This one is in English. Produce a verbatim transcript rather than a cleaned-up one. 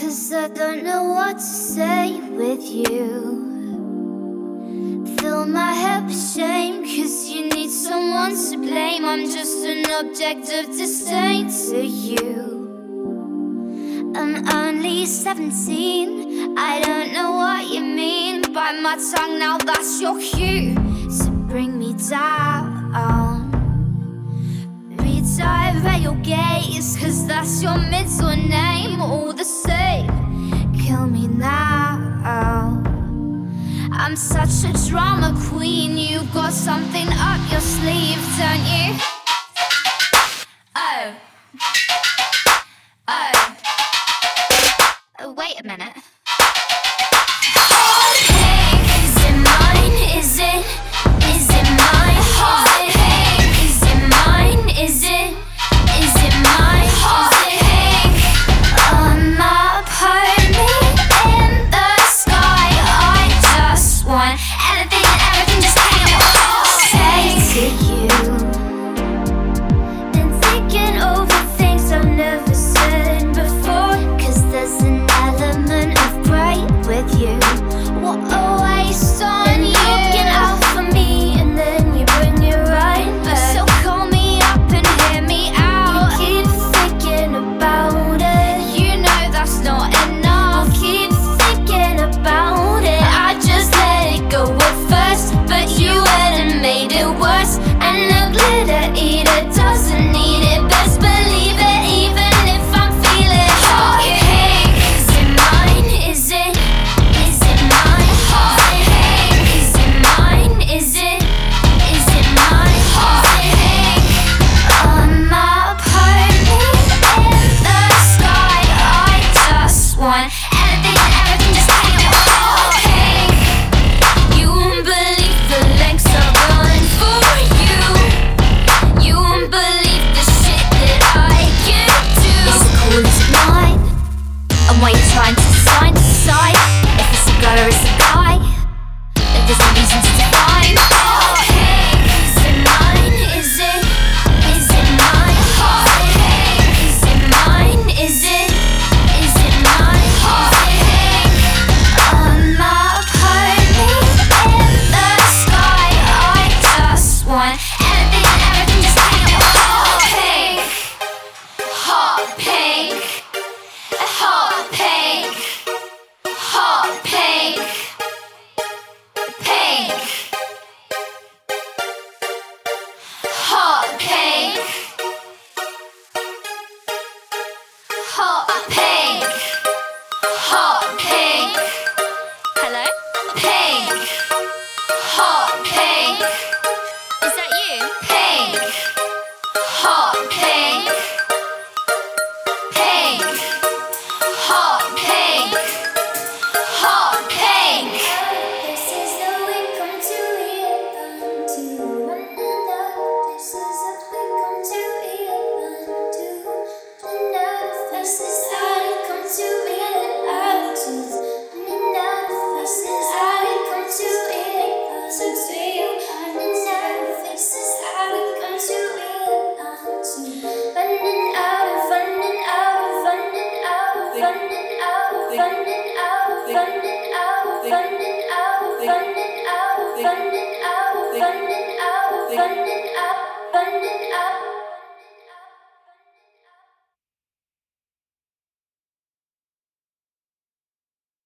'cause I don't know what to say with you. Fill my head with shame, 'cause you need someone to blame. I'm just an object of disdain to you. I'm only seventeen, I don't know what you mean. Bite my tongue, now that's your cue to bring me down. Redirect your gaze, 'cause that's your middle name. All the same, kill me now. I'm such a drama queen. You got something up your sleeve, don't you? Oh. Oh. Oh, wait a minute. Heartache, is it mine? Is it? Is it mine? Heartache, is it mine? Is it? Is it mine? Heartache, on my apartment in the sky. I just want anything and everything, just take it all. Say to you, been thinking over things I've never said before, 'cause there's an element of great with you. What a waste on you. Looking out for me and then you bring it right back. So call me up and hear me out. You keep thinking about it, you know that's not enough. You keep thinking about it, I just let it go at first, but you went and made it worse. And a glitter eater doesn't need it, best believe it, even if I'm feeling heartache. Is it mine? Is it? Is it mine? Heartache, is it mine? Is it? Is it mine? Heartache, on my apartment in the sky. I just want anything and everything, just take it all. You won't believe the lengths I've gone for you. You won't believe the shit that I can do. Is it cool? Is it mine? And what you're trying to decide, decide if it's a girl or it's a guy. If there's no reason to define. Heartache, is it mine? Is it? Is it mine? Heartache, is it mine? Is it? Is it mine? Heartache, on my apartment in the sky. I just want